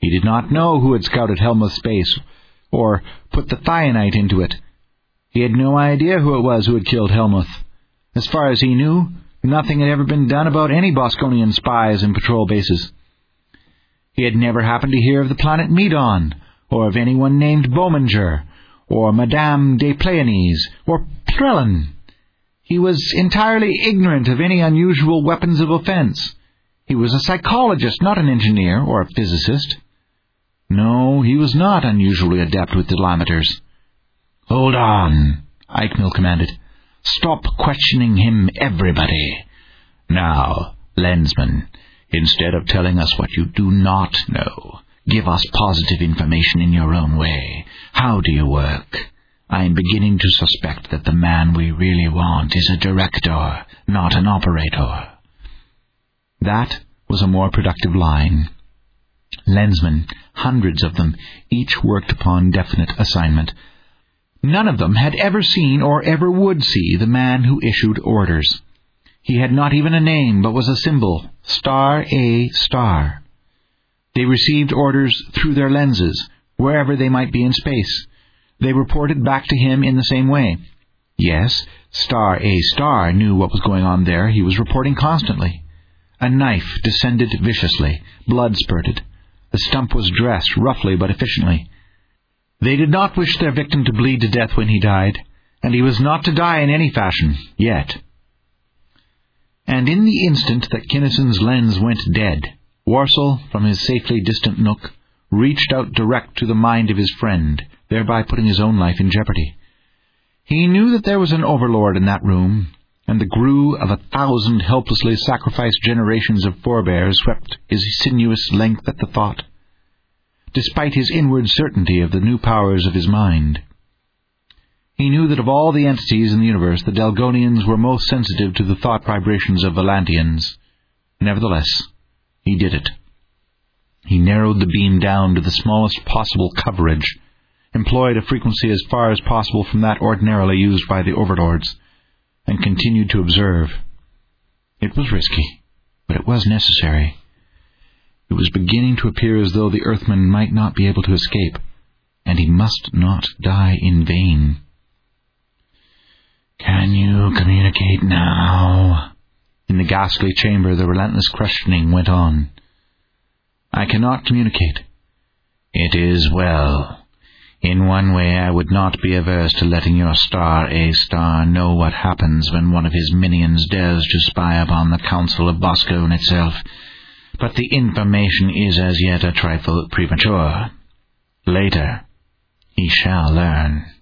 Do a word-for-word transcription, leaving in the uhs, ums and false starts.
He did not know who had scouted Helmuth's base, or put the thionite into it. He had no idea who it was who had killed Helmuth. As far as he knew, nothing had ever been done about any Bosconian spies and patrol bases. He had never happened to hear of the planet Medon, or of anyone named Bominger, or Madame de Pléonies, or Prelin. He was entirely ignorant of any unusual weapons of offense. He was a psychologist, not an engineer or a physicist. No, he was not unusually adept with delameters. "Hold on," Eichmill commanded. "Stop questioning him, everybody. Now, Lensman, instead of telling us what you do not know, give us positive information in your own way. How do you work? I am beginning to suspect that the man we really want is a director, not an operator." That was a more productive line. Lensmen, hundreds of them, each worked upon definite assignment. None of them had ever seen or ever would see the man who issued orders. He had not even a name, but was a symbol, star A star. They received orders through their lenses, wherever they might be in space. They reported back to him in the same way. Yes, star A star knew what was going on there. He was reporting constantly. A knife descended viciously. Blood spurted. The stump was dressed roughly but efficiently. They did not wish their victim to bleed to death when he died, and he was not to die in any fashion, yet. And in the instant that Kinnison's lens went dead, Warsaw, from his safely distant nook, reached out direct to the mind of his friend, thereby putting his own life in jeopardy. He knew that there was an overlord in that room, and the grue of a thousand helplessly sacrificed generations of forebears swept his sinuous length at the thought, despite his inward certainty of the new powers of his mind. He knew that of all the entities in the universe, the Delgonians were most sensitive to the thought vibrations of Valantians. Nevertheless, he did it. He narrowed the beam down to the smallest possible coverage, employed a frequency as far as possible from that ordinarily used by the overlords, and continued to observe. It was risky, but it was necessary. It was beginning to appear as though the Earthman might not be able to escape, and he must not die in vain. "Can you communicate now?" In the ghastly chamber, the relentless questioning went on. "I cannot communicate." "It is well. In one way, I would not be averse to letting your star A star know what happens when one of his minions dares to spy upon the Council of Boscone itself. But the information is as yet a trifle premature. Later, he shall learn."